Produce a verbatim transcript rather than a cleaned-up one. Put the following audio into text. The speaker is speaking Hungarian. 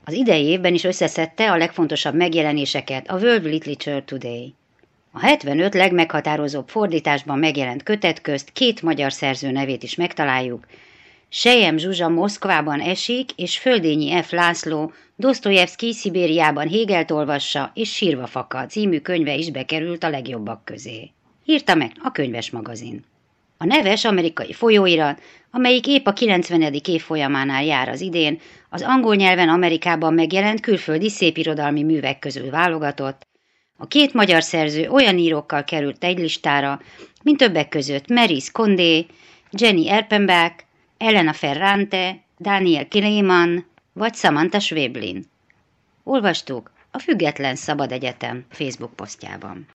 Az idei évben is összeszedte a legfontosabb megjelenéseket a World Literature Today. A hetvenöt legmeghatározóbb fordításban megjelent kötet közt két magyar szerző nevét is megtaláljuk. Sejem Zsuzsa Moszkvában esik, és Földényi F. László Dosztojevszkij Szibériában Hegelt olvassa, és sírva fakad című könyve is bekerült a legjobbak közé. Írta meg a Könyves Magazin. A neves amerikai folyóirat, amelyik épp a kilencvenedik évfolyamánál jár az idén, az angol nyelven Amerikában megjelent külföldi szépirodalmi művek közül válogatott. A két magyar szerző olyan írókkal került egy listára, mint többek között Maryse Condé, Jenny Erpenbach, Elena Ferrante, Daniel Kleeman vagy Samantha Schweblin. Olvastuk a Független Szabad Egyetem Facebook posztjában.